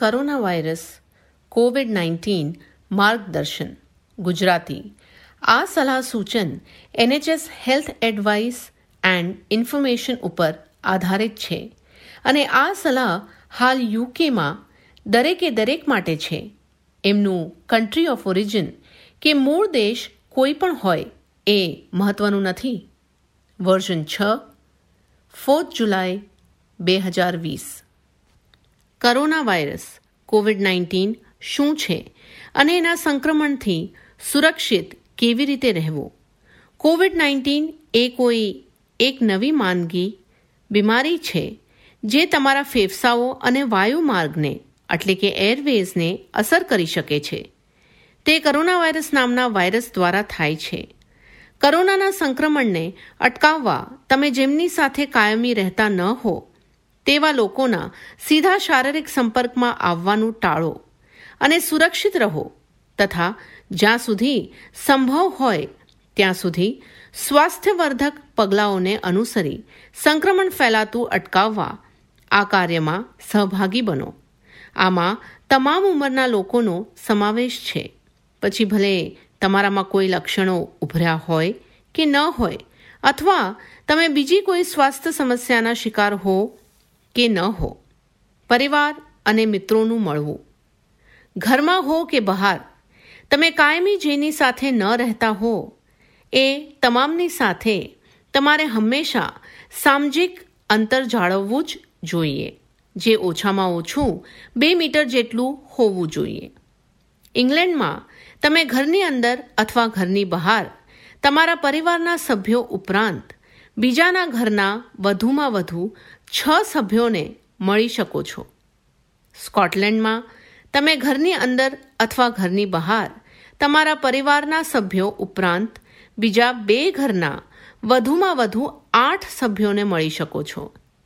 Corona virus COVID-19 માર્ગદર્શન ગુજરાતી. આ સલાહ સૂચન NHS health advice and information ઉપર આધારિત છે અને આ સલાહ હાલ યુકેમાં દરેક માટે છે. એમનું કન્ટ્રી ઓફ ઓરિજિન કે મૂળ દેશ કોઈ પણ હોય એ મહત્વનું નથી. વર્ઝન 6 4 જુલાઈ 2020. કોરોના વાયરસ કોવિડ-19 શું છે અને એના સંક્રમણથી સુરક્ષિત કેવી રીતે રહેવું? કોવિડ-19 એ કોઈ એક નવી માંદગી બીમારી છે જે તમારા ફેફસાઓ અને વાયુમાર્ગને એટલે કે એરવેઝને અસર કરી શકે છે. તે કોરોના વાયરસ નામના વાયરસ દ્વારા થાય છે. કોરોનાના સંક્રમણને અટકાવવા તમે જેમની સાથે કાયમી રહેતા ન હો તેવા લોકોના સીધા શારીરિક સંપર્કમાં આવવાનું ટાળો અને સુરક્ષિત રહો તથા જ્યાં સુધી સંભવ હોય ત્યાં સુધી સ્વાસ્થ્યવર્ધક પગલાઓને અનુસરી સંક્રમણ ફેલાતું અટકાવવા આ કાર્યમાં સહભાગી બનો. આમાં તમામ ઉંમરના લોકોનો સમાવેશ છે. પછી ભલે તમારામાં કોઈ લક્ષણો ઉભર્યા હોય કે ન હોય અથવા તમે બીજી કોઈ સ્વાસ્થ્ય સમસ્યાના શિકાર હો કે ન હો. પરિવાર અને મિત્રોનું મળવું. ઘરમાં હો કે બહાર તમે કાયમી જેની સાથે ન રહેતા હો એ તમામની સાથે તમારે હંમેશા સામાજિક અંતર જાળવવું જ જોઈએ, જે ઓછામાં ઓછું 2 મીટર જેટલું હોવું જોઈએ. ઇંગ્લેન્ડમાં તમે ઘરની અંદર અથવા ઘરની બહાર તમારા પરિવારના સભ્યો ઉપરાંત બીજાના ઘરના વધુમાં વધુ 6 સભ્યોને મળી શકો છો. સ્કોટલેન્ડમાં તમે ઘરની અંદર અથવા ઘરની બહાર તમારા પરિવારના સભ્યો ઉપરાંત બીજા 2 ઘરના વધુમાં વધુ 8 સભ્યોને મળી શકો છો.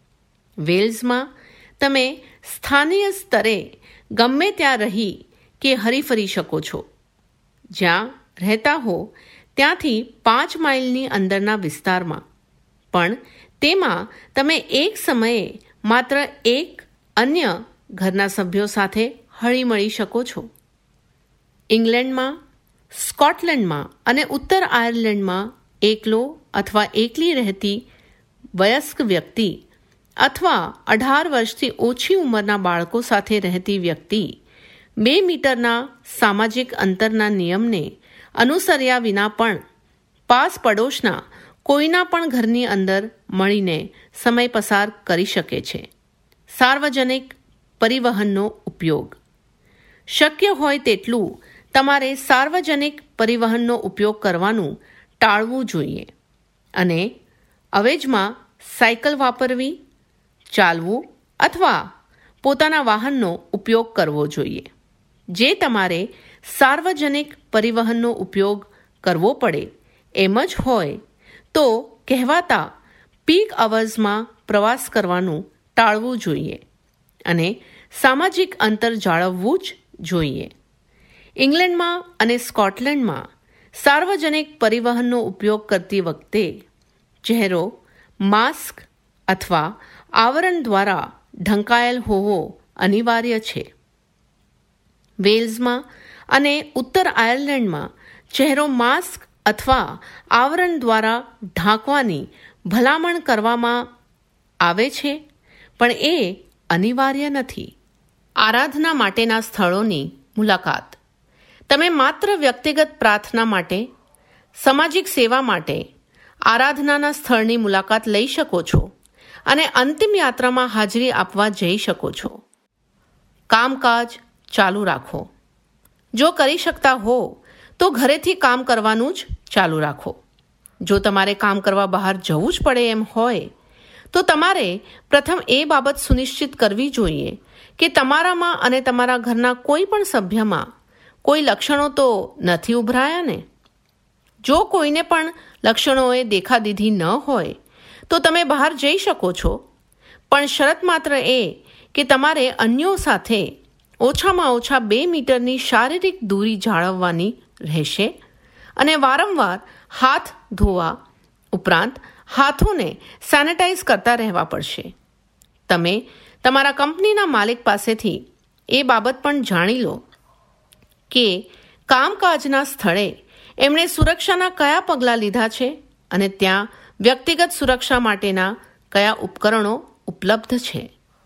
વેલ્સમાં તમે સ્થાનીય સ્તરે ગમે ત્યાં રહી કે હરીફરી શકો છો. જ્યાં રહેતા હો ત્યાંથી 5 માઇલની અંદરના વિસ્તારમાં, પણ તેમાં તમે એક સમયે માત્ર એક અન્ય ઘરના સભ્યો સાથે હળી મળી શકો છો. ઇંગ્લેન્ડમાં, સ્કોટલેન્ડમાં અને ઉત્તર આયર્લેન્ડમાં એકલો અથવા એકલી રહેતી વયસ્ક વ્યક્તિ અથવા 18 વર્ષથી ઓછી ઉંમરના બાળકો સાથે રહેતી વ્યક્તિ 2 મીટરના સામાજિક અંતરના નિયમને અનુસર્યા વિના પણ પાસ પડોશના કોઈના પણ ઘરની અંદર મળીને સમય પસાર કરી શકે છે. સાર્વજનિક પરિવહનનો ઉપયોગ. શક્ય હોય તેટલું તમારે સાર્વજનિક પરિવહનનો ઉપયોગ કરવાનું ટાળવું જોઈએ અને અવેજમાં સાયકલ વાપરવી, ચાલવું અથવા પોતાના વાહનનો ઉપયોગ કરવો જોઈએ. જે તમારે સાર્વજનિક પરિવહનનો ઉપયોગ કરવો પડે એમ જ હોય તો કહેવાતા પીક અવર્સમાં પ્રવાસ કરવાનું ટાળવું જોઈએ અને સામાજિક અંતર જાળવવું જ જોઈએ. ઇંગ્લેન્ડમાં અને સ્કોટલેન્ડમાં સાર્વજનિક પરિવહનનો ઉપયોગ કરતી વખતે ચહેરો માસ્ક અથવા આવરણ દ્વારા ઢંકાયેલ હોવો અનિવાર્ય છે. વેલ્સમાં અને ઉત્તર આયર્લેન્ડમાં ચહેરો માસ્ક અથવા આવરણ દ્વારા ઢાંકવાની ભલામણ કરવામાં આવે છે, પણ એ અનિવાર્ય નથી. આરાધના માટેના સ્થળોની મુલાકાત. તમે માત્ર વ્યક્તિગત પ્રાર્થના માટે, સામાજિક સેવા માટે આરાધનાના સ્થળની મુલાકાત લઈ શકો છો અને અંતિમ યાત્રામાં હાજરી આપવા જઈ શકો છો. કામકાજ ચાલુ રાખો. જો કરી શકતા હો તો ઘરેથી કામ કરવાનું જ ચાલુ રાખો. જો તમારે કામ કરવા બહાર જવું જ પડે એમ હોય તો તમારે પ્રથમ એ બાબત સુનિશ્ચિત કરવી જોઈએ કે તમારામાં અને તમારા ઘરના કોઈ પણ સભ્યમાં કોઈ લક્ષણો તો નથી ઉભરાયા ને? જો કોઈને પણ લક્ષણોએ દેખાદીધી ન હોય તો તમે બહાર જઈ શકો છો, પણ શરત માત્ર એ કે તમારે અન્યો સાથે ઓછામાં ઓછા 2 મીટરની શારીરિક દૂરી જાળવવાની રહેશે અને વારંવાર હાથ ધોવા ઉપરાંત હાથોને સેનેટાઈઝ કરતા રહેવા પડશે. તમે તમારા કંપનીના માલિક પાસેથી એ બાબત પણ જાણી લો કે કામકાજના સ્થળે એમણે સુરક્ષાના કયા પગલાં લીધા છે અને ત્યાં વ્યક્તિગત સુરક્ષા માટેના કયા ઉપકરણો ઉપલબ્ધ છે.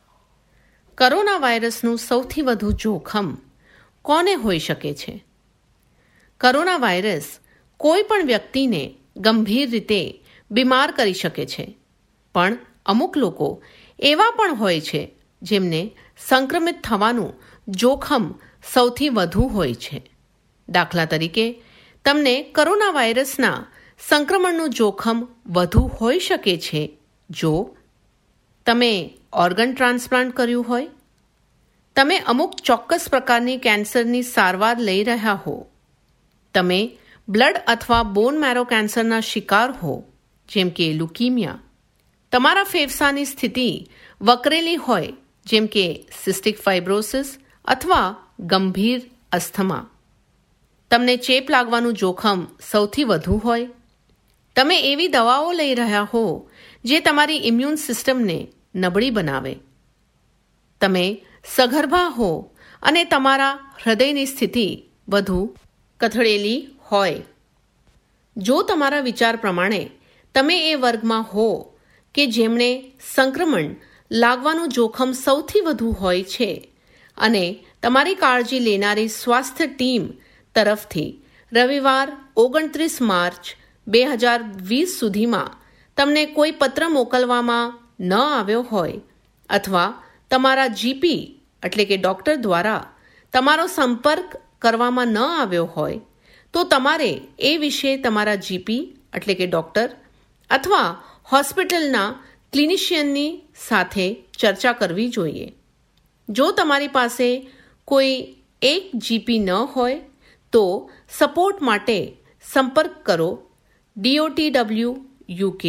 કોરોના વાયરસનું સૌથી વધુ જોખમ કોને હોઈ શકે છે? કોરોના વાયરસ કોઈ પણ વ્યક્તિને ગંભીર રીતે બીમાર કરી શકે છે, પણ અમુક લોકો એવા પણ હોય છે જેમને સંક્રમિત થવાનું જોખમ સૌથી વધુ હોય છે. દાખલા તરીકે, તમને કોરોના વાયરસના સંક્રમણનું જોખમ વધુ હોઈ શકે છે જો તમે ઓર્ગન ટ્રાન્સપ્લાન્ટ કર્યું હોય, તમે અમુક ચોક્કસ પ્રકારની કેન્સરની સારવાર લઈ રહ્યા હો, તમે બ્લડ અથવા બોન મેરો કેન્સરના શિકાર હો જેમ કે લ્યુકીમિયા, તમારા ફેફસાની સ્થિતિ વકરેલી હોય જેમ કે સિસ્ટિક ફાઇબ્રોસિસ અથવા ગંભીર અસ્થમા, તમને ચેપ લાગવાનું જોખમ સૌથી વધુ હોય, તમે એવી દવાઓ લઈ રહ્યા હો જે તમારી ઇમ્યુન સિસ્ટમને નબળી બનાવે, તમે સગર્ભા હો અને તમારા હૃદયની સ્થિતિ વધુ કથળેલી હોય. જો તમારા વિચાર પ્રમાણે તમે એ વર્ગમાં હો કે જેમણે સંક્રમણ લાગવાનું જોખમ સૌથી વધુ હોય છે અને તમારી કાળજી લેનારી સ્વાસ્થ્ય ટીમ તરફથી રવિવાર 29 માર્ચ 2020 સુધીમાં તમને કોઈ પત્ર મોકલવામાં ન આવ્યો હોય અથવા તમારા જીપી એટલે કે ડૉક્ટર દ્વારા તમારો સંપર્ક કરવામાં ન આવ્યો હોય તો તમારે એ વિશે તમારા જીપી એટલે કે ડૉક્ટર અથવા હોસ્પિટલના ક્લિનિશિયનની સાથે ચર્ચા કરવી જોઈએ. જો તમારી પાસે કોઈ એક જીપી ન હોય તો સપોર્ટ માટે સંપર્ક કરો DOTW UK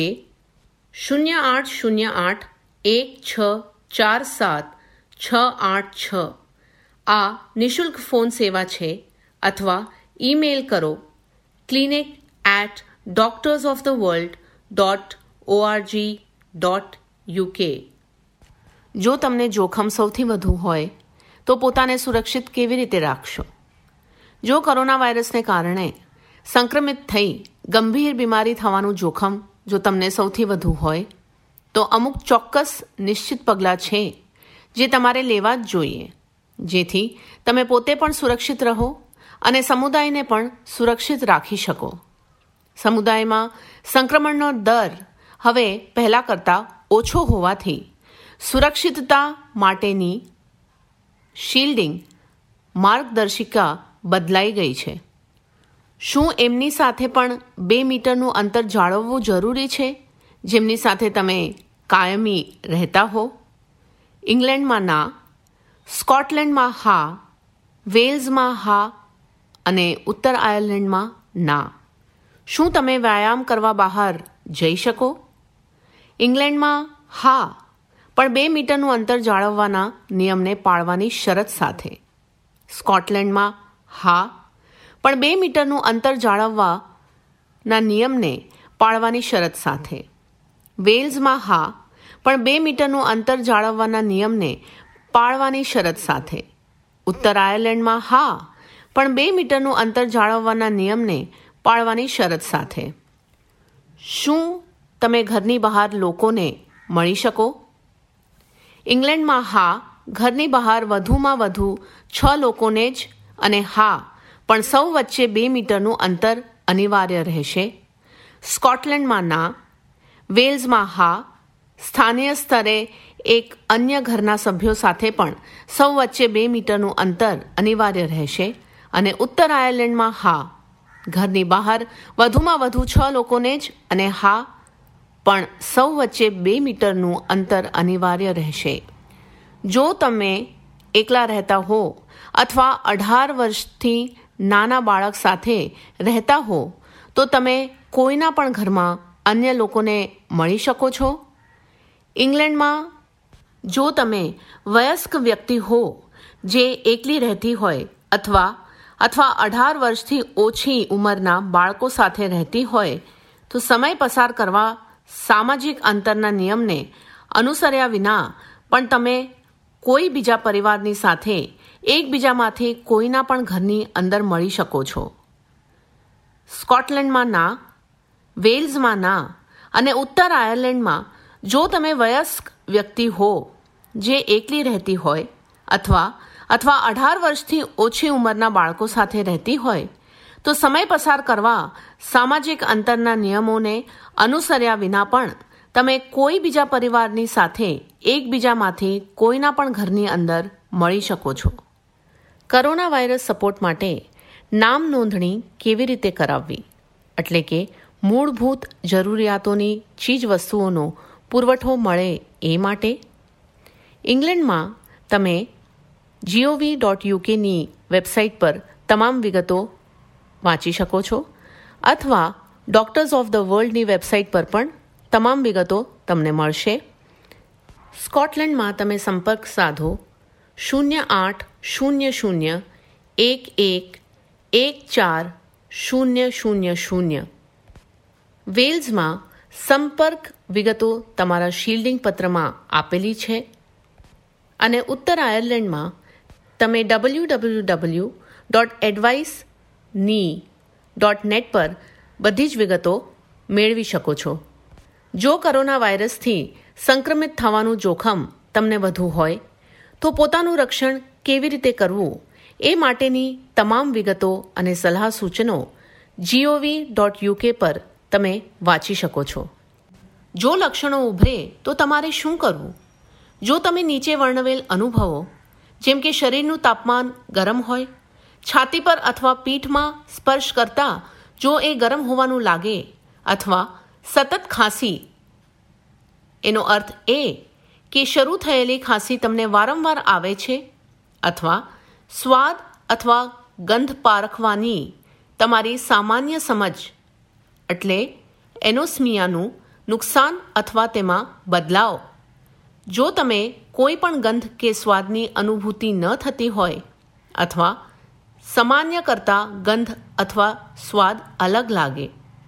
0808 1647 686. આ નિઃશુલ્ક ફોન સેવા છે અથવા ઈમેલ કરો clinic@doctorsoftheworld.org.uk. જો તમને જોખમ સૌથી વધુ હોય તો પોતાને સુરક્ષિત કેવી રીતે રાખશો? જો કોરોના વાયરસને કારણે સંક્રમિત થઈ ગંભીર બીમારી થવાનું જોખમ જો તમને સૌથી વધુ હોય તો અમુક ચોક્કસ નિશ્ચિત પગલાં છે જે તમારે લેવા જ જોઈએ, જેથી તમે પોતે પણ સુરક્ષિત રહો અને સમુદાયને પણ સુરક્ષિત રાખી શકો. સમુદાયમાં સંક્રમણનો દર હવે પહેલાં કરતાં ઓછો હોવાથી સુરક્ષિતતા માટેની શિલ્ડિંગ માર્ગદર્શિકા બદલાઈ ગઈ છે. શું એમની સાથે પણ 2 મીટરનું અંતર જાળવવું જરૂરી છે જેમની સાથે તમે કાયમી રહેતા હો? ઇંગ્લેન્ડમાં ના, સ્કોટલેન્ડમાં હા, વેલ્સમાં હા અને ઉત્તર આયર્લેન્ડમાં ના. શું તમે વ્યાયામ કરવા બહાર જઈ શકો? ઇંગ્લેન્ડમાં હા, પણ 2 મીટરનું અંતર જાળવવાના નિયમને પાળવાની શરત સાથે. સ્કોટલેન્ડમાં હા, પણ 2 મીટરનું અંતર જાળવવાના નિયમને પાળવાની શરત સાથે. વેલ્સમાં હા, પણ 2 મીટરનું અંતર જાળવવાના નિયમને પાળવાની શરત સાથે. ઉત્તર આયર્લેન્ડમાં હા, પણ 2 મીટરનું અંતર જાળવવાના નિયમને પાળવાની શરત સાથે. શું તમે ઘરની બહાર લોકોને મળી શકો? ઇંગ્લેન્ડમાં હા, ઘરની બહાર વધુમાં વધુ 6 લોકોને જ અને હા, પણ સૌ વચ્ચે 2 મીટરનું અંતર અનિવાર્ય રહેશે. સ્કોટલેન્ડમાં ના, વેલ્સમાં હા, સ્થાનીય સ્તરે એક અન્ય ઘરના સભ્યો સાથે પણ સૌ વચ્ચે 2 મીટરનું અંતર અનિવાર્ય રહેશે. અને ઉત્તર આયર્લેન્ડમાં હા, ઘરની બહાર વધુમાં વધુ 6 લોકોને જ અને હા, પણ સૌ વચ્ચે 2 મીટરનું અંતર અનિવાર્ય રહેશે. જો તમે એકલા રહેતા હો અથવા 18 વર્ષથી નાના બાળક સાથે રહેતા હો તો તમે કોઈના પણ ઘરમાં અન્ય લોકોને મળી શકો છો. ઇંગ્લેન્ડમાં જો તમે વયસ્ક વ્યક્તિ હો જે એકલી રહેતી હોય અથવા 18 વર્ષથી ઓછી ઉંમરના બાળકો સાથે રહેતી હોય તો સમય પસાર કરવા સામાજિક અંતરના નિયમને અનુસર્યા વિના પણ તમે કોઈ બીજા પરિવારની સાથે એકબીજામાંથી કોઈના પણ ઘરની અંદર મળી શકો છો. સ્કોટલેન્ડમાં ના, વેલ્સમાં ના અને ઉત્તર આયર્લેન્ડમાં જો તમે વયસ્ક વ્યક્તિ હો જે એકલી રહેતી હોય અથવા 18 વર્ષથી ઓછી ઉંમરના બાળકો સાથે રહેતી હોય તો સમય પસાર કરવા સામાજિક અંતરના નિયમોને અનુસર્યા વિના પણ તમે કોઈ બીજા પરિવારની સાથે એકબીજામાંથી કોઈના પણ ઘરની અંદર મળી શકો છો. કોરોના વાયરસ સપોર્ટ માટે નામ નોંધણી કેવી રીતે કરાવવી, એટલે કે મૂળભૂત જરૂરિયાતોની ચીજવસ્તુઓનો પુરવઠો મળે એ માટે ઇંગ્લેન્ડમાં તમે gov.ukની વેબસાઇટ પર તમામ વિગતો વાંચી શકો છો અથવા ડોક્ટર્સ ઓફ ધ વર્લ્ડની વેબસાઇટ પર પણ તમામ વિગતો તમને મળશે. સ્કોટલેન્ડમાં તમે સંપર્ક સાધો 0800 11 14 000. વેલ્સમાં સંપર્ક વિગતો તમારા શિલ્ડિંગ પત્રમાં આપેલી છે અને ઉત્તર આયર્લેન્ડમાં તમે www.advice.net પર બધી જ વિગતો મેળવી શકો છો. જો કોરોના વાયરસથી સંક્રમિત થવાનું જોખમ તમને વધુ હોય તો પોતાનું રક્ષણ કેવી રીતે કરવું એ માટેની તમામ વિગતો અને સલાહ સૂચનો gov.uk પર તમે વાંચી શકો છો. જો લક્ષણો ઉભરે તો તમારે શું કરવું? જો તમે નીચે વર્ણવેલ અનુભવો, જેમ કે શરીરનું તાપમાન ગરમ હોય, છાતી પર અથવા પીઠમાં સ્પર્શ કરતા જો એ ગરમ હોવાનું લાગે અથવા સતત ખાંસી, એનો અર્થ એ કે શરૂ થયેલી ખાંસી તમને વારંવાર આવે છે અથવા સ્વાદ અથવા ગંધ પારખવાની તમારી સામાન્ય સમજ એટલે એનોસ્મિયાનું નુકસાન અથવા તેમાં બદલાવ, જો તમે કોઈ પણ ગંધ કે સ્વાદની અનુભૂતિ ન થતી હોય અથવા સામાન્ય કરતાં ગંધ અથવા સ્વાદ અલગ લાગે,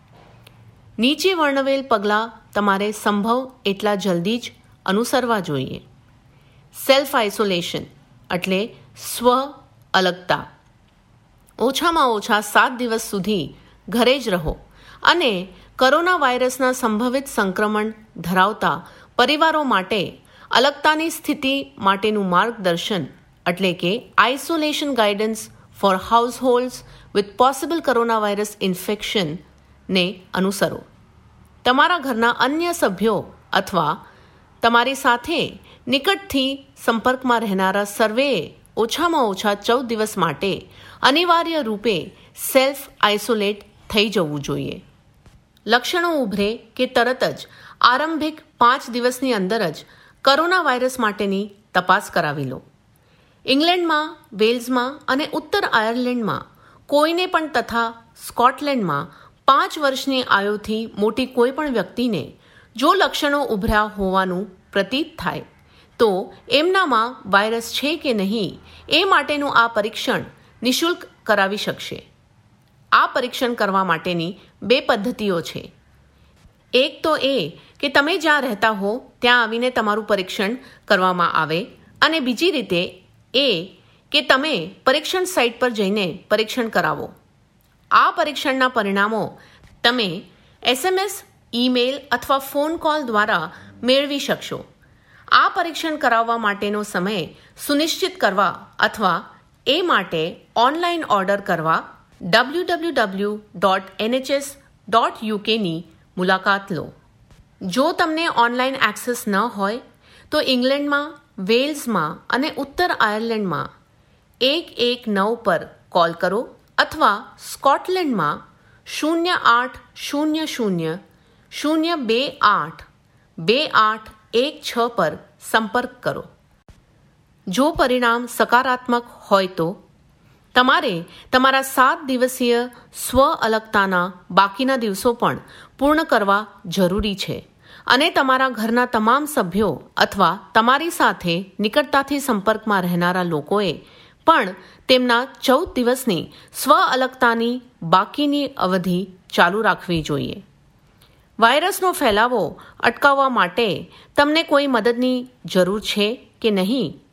નીચે વર્ણવેલ પગલાં તમારે સંભવ એટલા જલ્દી જ અનુસરવા જોઈએ. સેલ્ફ આઇસોલેશન એટલે સ્વ અલગતા. ઓછામાં ઓછા 7 દિવસ સુધી ઘરે જ રહો અને કોરોના વાયરસના સંભવિત સંક્રમણ ધરાવતા પરિવારો માટે અલગતાની સ્થિતિ માટેનું માર્ગદર્શન એટલે કે isolation guidance for households with possible corona virus infection ને અનુસરો. તમારા ઘરના અન્ય સભ્યો અથવા તમારી સાથે નિકટથી સંપર્કમાં રહેનારા સર્વેએ ઓછામાં ઓછા 14 દિવસ માટે અનિવાર્ય રૂપે સેલ્ફ આઇસોલેટ થઈ જવું જોઈએ. લક્ષણો ઉભરે કે તરત જ આરંભિક 5 દિવસની અંદર જ કોરોના વાયરસ માટેની તપાસ કરાવી લો. ઇંગ્લેન્ડમાં, વેલ્સમાં અને ઉત્તર આયર્લેન્ડમાં કોઈને પણ તથા સ્કોટલેન્ડમાં 5 વર્ષની આયુથી મોટી કોઈ પણ વ્યક્તિને જો લક્ષણો ઉભર્યા હોવાનું પ્રતીત થાય તો એમનામાં વાયરસ છે કે નહીં એ માટેનું આ પરીક્ષણ નિઃશુલ્ક કરાવી શકશે. આ પરીક્ષણ કરવા માટેની 2 પદ્ધતિઓ છે. એક તો એ કે તમે જ્યાં રહેતા હો ત્યાં આવીને તમારું પરીક્ષણ કરવામાં આવે અને બીજી રીતે એ કે તમે પરીક્ષણ સાઇટ પર જઈને પરીક્ષણ કરાવો. આ પરીક્ષણના પરિણામો તમે SMS, ઈમેલ અથવા ફોન કોલ દ્વારા મેળવી શકશો. આ પરીક્ષણ કરાવવા માટેનો સમય સુનિશ્ચિત કરવા અથવા એ માટે ઓનલાઈન ઓર્ડર કરવા www.nhs.uk ની મુલાકાત લો. જો તમને ઓનલાઈન એક્સેસ ન હોય તો ઇંગ્લેન્ડમાં, વેલ્સમાં અને ઉત્તર આયર્લેન્ડમાં 119 પર કોલ કરો અથવા સ્કોટલેન્ડમાં 0800 028 2816 પર સંપર્ક કરો. જો પરિણામ સકારાત્મક હોય તો તમારે તમારા 7 દિવસીય સ્વ અલગતાના બાકીના દિવસો પણ પૂર્ણ કરવા જરૂરી છે અને તમારા ઘરના તમામ સભ્યો અથવા તમારી સાથે નિકટતાથી સંપર્કમાં રહેનારા લોકોએ પણ તેમના 14 દિવસની સ્વ અલગતાની બાકીની અવધિ ચાલુ રાખવી જોઈએ. વાયરસનો ફેલાવો અટકાવવા માટે તમને કોઈ મદદની જરૂર છે કે નહીં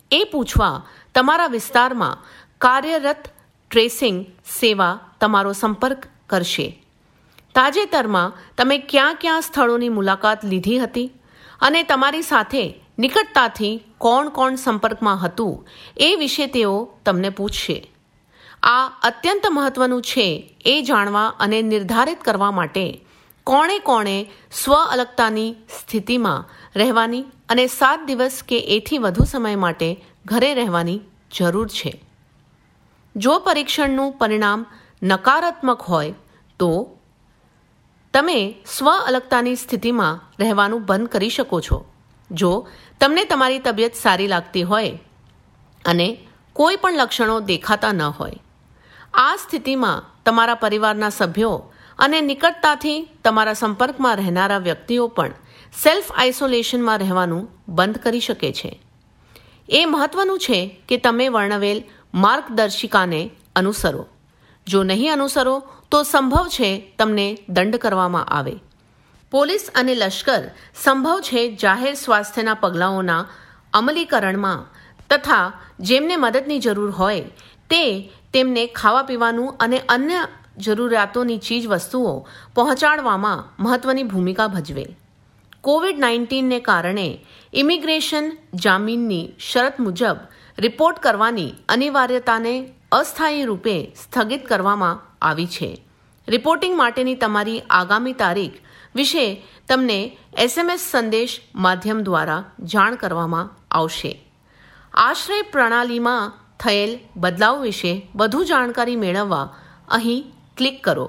એ પૂછવા તમારા વિસ્તારમાં કાર્યરત ટ્રેસિંગ સેવા તમારો સંપર્ક કરશે. તાજેતરમાં તમે ક્યાં ક્યાં સ્થળોની મુલાકાત લીધી હતી અને તમારી સાથે નિકટતાથી કોણ સંપર્કમાં હતું એ વિશે તેઓ તમને પૂછશે. આ અત્યંત મહત્વનું છે એ જાણવા અને નિર્ધારિત કરવા માટે કોણે સ્વ અલગતાની સ્થિતિમાં રહેવાની અને 7 દિવસ કે એથી વધુ સમય માટે ઘરે રહેવાની જરૂર છે. જો પરીક્ષણનું પરિણામ નકારાત્મક હોય તો તમે સ્વ અલગતાની સ્થિતિમાં રહેવાનું બંધ કરી શકો છો. જો તમને તમારી તબિયત સારી લાગતી હોય અને કોઈ પણ લક્ષણો દેખાતા ન હોય, આ સ્થિતિમાં તમારા પરિવારના સભ્યો અને નિકટતાથી તમારા સંપર્કમાં રહેનારા વ્યક્તિઓ પણ સેલ્ફ આઇસોલેશનમાં રહેવાનું બંધ કરી શકે છે. એ મહત્વનું છે કે તમે વર્ણવેલ માર્ગદર્શિકાને અનુસરો. જો નહીં અનુસરો તો સંભવ છે તમને દંડ કરવામાં આવે. પોલીસ અને લશ્કર સંભવ છે જાહેર સ્વાસ્થ્યના પગલાઓના અમલીકરણમાં તથા જેમને મદદની જરૂર હોય તે તેમને ખાવા પીવાનું અને અન્ય જરૂરિયાતોની ચીજ વસ્તુઓ પહોંચાડવામાં મહત્વની ભૂમિકા ભજવે. કોવિડ-19ને કારણે ઇમિગ્રેશન જામીનની શરત મુજબ રિપોર્ટ કરવાની અનિવાર્યતાને અસ્થાયી રૂપે સ્થગિત કરવામાં આવી છે. રિપોર્ટિંગ માટેની તમારી આગામી તારીખ વિશે તમને SMS સંદેશ માધ્યમ દ્વારા જાણ કરવામાં આવશે. આશ્રય પ્રણાલીમાં થયેલ બદલાવ વિશે વધુ જાણકારી મેળવવા અહીં ક્લિક કરો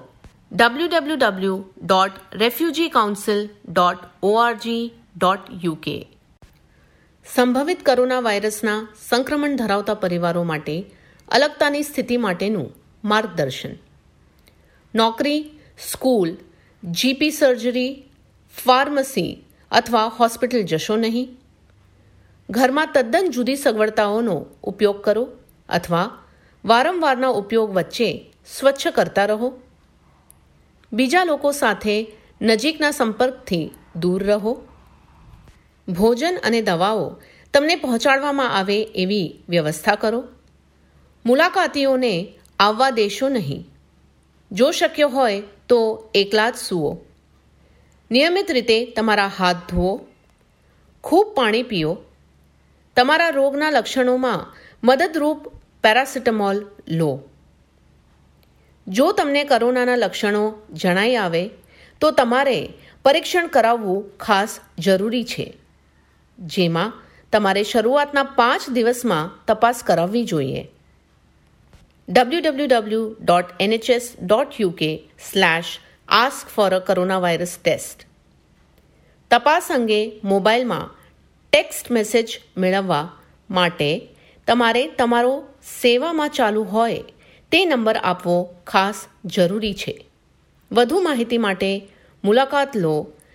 www.refugeecouncil.org.uk. સંભવિત કોરોના વાયરસના સંક્રમણ ધરાવતા પરિવારો માટે અલગતાની સ્થિતિ માટેનું માર્ગદર્શન. નોકરી, સ્કૂલ, GP સર્જરી, ફાર્મસી અથવા હોસ્પિટલ જશો નહીં. ઘરમાં તદ્દન જુદી સગવડતાઓનો ઉપયોગ કરો અથવા વારંવારના ઉપયોગ વચ્ચે સ્વચ્છ કરતા રહો. બીજા લોકો સાથે નજીકના સંપર્કથી દૂર રહો. ભોજન અને દવાઓ તમને પહોંચાડવામાં આવે એવી વ્યવસ્થા કરો. મુલાકાતીઓને આવવા દેશો નહીં. જો શક્ય હોય તો એકલા જ સૂવો. નિયમિત રીતે તમારા હાથ ધુઓ. ખૂબ પાણી પીઓ. તમારા રોગના લક્ષણોમાં મદદરૂપ પેરાસિટામોલ લો. જો તમને કોરોનાના લક્ષણો જણાઈ આવે તો તમારે પરીક્ષણ કરાવવું ખાસ જરૂરી છે, જેમાં તમારે શરૂઆતના 5 દિવસમાં તપાસ કરાવવી જોઈએ. www.nhs.uk/ask-for-a-coronavirus-test. તપાસ અંગે મોબાઈલમાં ટેક્સ્ટ મેસેજ મેળવવા માટે તમારે તમારો સેવામાં ચાલુ હોય તે નંબર આપવો ખાસ જરૂરી છે. વધુ માહિતી માટે મુલાકાત લો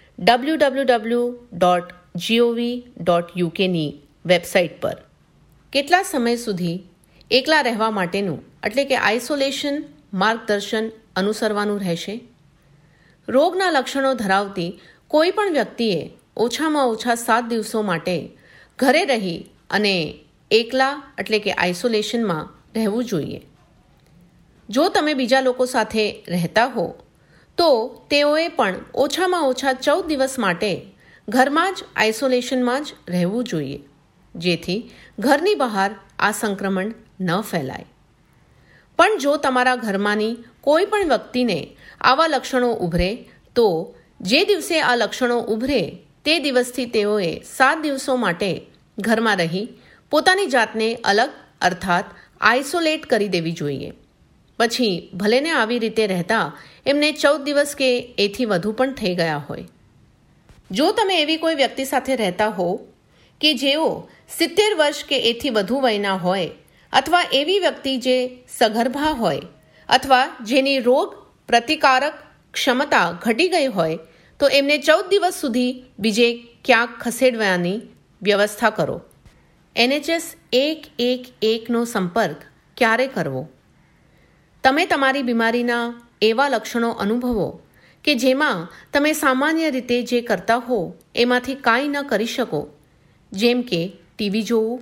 www.gov.uk ની વેબસાઇટ પર. કેટલા સમય સુધી એકલા રહેવા માટેનું એટલે કે આઇસોલેશન માર્ગદર્શન અનુસરવાનું રહેશે? રોગના લક્ષણો ધરાવતી કોઈ પણ વ્યક્તિએ ઓછામાં ઓછા 7 દિવસો માટે ઘરે રહી અને એકલા એટલે કે આઇસોલેશનમાં રહેવું જોઈએ. જો તમે બીજા લોકો સાથે રહેતા હો તો તેઓએ પણ ઓછામાં ઓછા 14 દિવસ માટે ઘરમાં જ આઇસોલેશનમાં જ રહેવું જોઈએ, જેથી ઘરની બહાર આ સંક્રમણ ન ફેલાય. પણ જો તમારા ઘરમાંની કોઈ પણ વ્યક્તિને આવા લક્ષણો ઉભરે તો જે દિવસે આ લક્ષણો ઉભરે તે દિવસથી તેઓએ 7 દિવસો માટે ઘરમાં રહી પોતાની જાતને અલગ અર્થાત આઇસોલેટ કરી દેવી જોઈએ. પછી ભલેને આવી રીતે રહેતા એમને 14 દિવસ કે એથી વધુ પણ થઈ ગયા હોય. જો તમે એવી કોઈ વ્યક્તિ સાથે રહેતા હો કે જેઓ 70 વર્ષ કે એથી વધુ વયના હોય અથવા એવી વ્યક્તિ જે સગર્ભા હોય અથવા જેની રોગ પ્રતિકારક ક્ષમતા ઘટી ગઈ હોય તો એમને 14 દિવસ સુધી બીજે ક્યાંક ખસેડવાની વ્યવસ્થા કરો. NHS 111નો સંપર્ક ક્યારે કરવો? તમે તમારી બીમારીના એવા લક્ષણો અનુભવો કે જેમાં તમે સામાન્ય રીતે જે કરતા હો એમાંથી કાંઈ ન કરી શકો, જેમ કે ટીવી જોવું,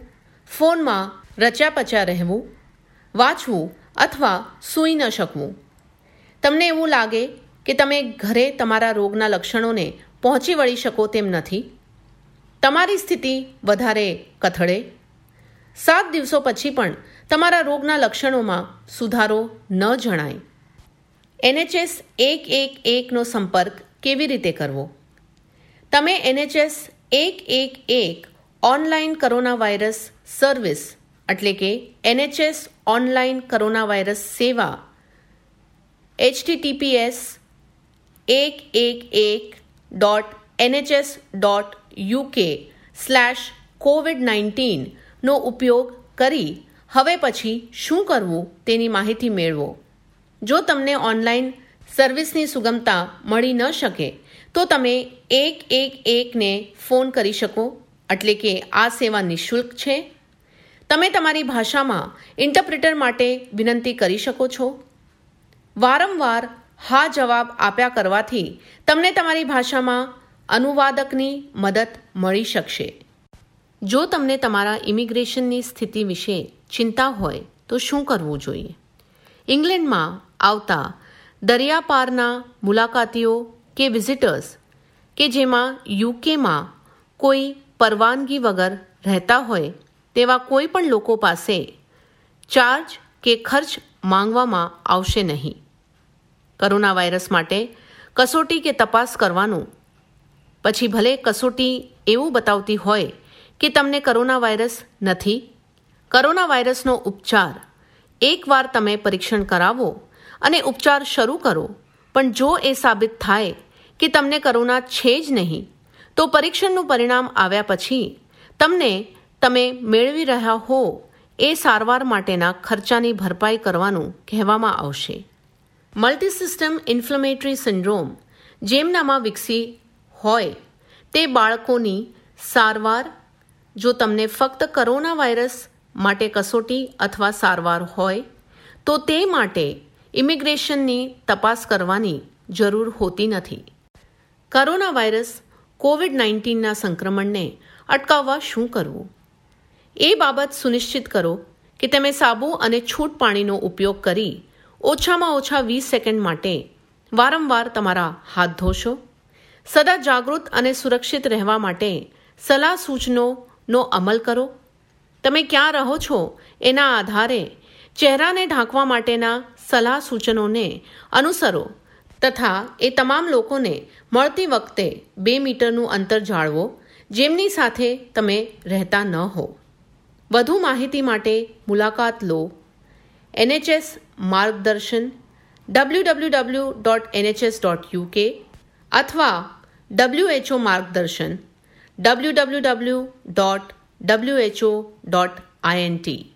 ફોનમાં રચ્યા પચ્યા રહેવું, વાંચવું અથવા સૂઈ ન શકવું. તમને એવું લાગે કે તમે ઘરે તમારા રોગના લક્ષણોને પહોંચી વળી શકો તેમ નથી. તમારી સ્થિતિ વધારે કથળે. 7 દિવસો પછી પણ તમારા રોગના લક્ષણોમાં સુધારો ન જણાય. NHS 111નો સંપર્ક કેવી રીતે કરવો? તમે NHS 111 online corona virus service એટલે કે NHS ઓનલાઈન કોરોના વાયરસ સેવા https://nhs.uk/COVID-19 નો ઉપયોગ કરી હવે પછી શું કરવું તેની માહિતી મેળવો. જો તમને ઓનલાઈન સર્વિસની સુગમતા મળી ન શકે તો તમે 111ને ફોન કરી શકો, એટલે કે આ સેવા નિઃશુલ્ક છે. તમે તમારી ભાષામાં ઇન્ટરપ્રિટર માટે વિનંતી કરી શકો છો. વારંવાર હા જવાબ આપ્યા કરવાથી તમને તમારી ભાષામાં અનુવાદકની મદદ મળી શકશે. જો તમને તમારા ઇમિગ્રેશનની સ્થિતિ વિશે ચિંતા હોય તો શું કરવું જોઈએ? ઇંગ્લેન્ડમાં આવતા દરિયાપારના મુલાકાતીઓ કે વિઝિટર્સ કે જેમાં યુકેમાં કોઈ પરવાનગી વગર રહેતા હોય તેવા કોઈ પણ લોકો પાસે ચાર્જ કે ખર્ચ માંગવામાં આવશે નહીં. કોરોના વાયરસ માટે કસોટી કે તપાસ કરવાનું, પછી ભલે કસોટી એવું બતાવતી હોય કે તમને કોરોના વાયરસ નથી. કોરોના વાયરસનો ઉપચાર એકવાર તમે પરીક્ષણ કરાવો અને ઉપચાર શરૂ કરો, પણ જો એ સાબિત થાય કે તમને કોરોના છે જ નહીં તો પરીક્ષણનું પરિણામ આવ્યા પછી તમે મેળવી રહ્યા હો એ સારવાર માટેના ખર્ચાની ભરપાઈ કરવાનું કહેવામાં આવશે. મલ્ટીસિસ્ટમ ઇન્ફ્લેમેટરી સિન્ડ્રોમ જેમનામાં વિકસી હોય તે બાળકોની સારવાર. જો તમને ફક્ત કોરોના વાયરસ માટે કસોટી અથવા સારવાર હોય તો તે માટે ઇમિગ્રેશનની તપાસ કરવાની જરૂર હોતી નથી. કોરોના વાયરસ COVID-19ના સંક્રમણને અટકાવવા શું કરવું? એ બાબત સુનિશ્ચિત કરો કે તમે સાબુ અને છૂટ પાણીનો ઉપયોગ કરી ઓછામાં ઓછા 20 સેકન્ડ માટે વારંવાર તમારા હાથ ધોશો. સદા જાગૃત અને સુરક્ષિત રહેવા માટે સલાહ સૂચનોનો અમલ કરો. તમે ક્યાં રહો છો એના આધારે ચહેરાને ઢાંકવા માટેના સલાહ સૂચનોને અનુસરો તથા એ તમામ લોકોને મળતી વખતે 2 મીટરનું અંતર જાળવો જેમની સાથે તમે રહેતા ન હો. વધુ માહિતી માટે મુલાકાત લો NHS માર્ગદર્શન www.nhs.uk અથવા WHO માર્ગદર્શન www.who.int.